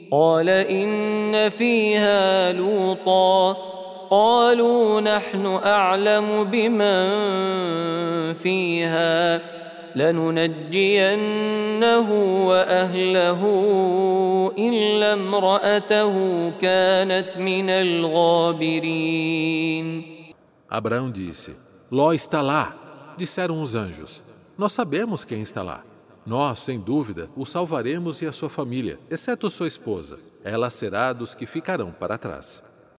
قال إن فيها لوطا قالوا نحن أعلم بمن فيها لننجينه وأهله إلا امرأته كانت من الغابرين. Abraão disse: Ló está lá. Disseram os anjos: Nós sabemos quem está lá. Nós, sem dúvida, o salvaremos e a sua família, exceto sua esposa. Ela será dos que ficarão para trás.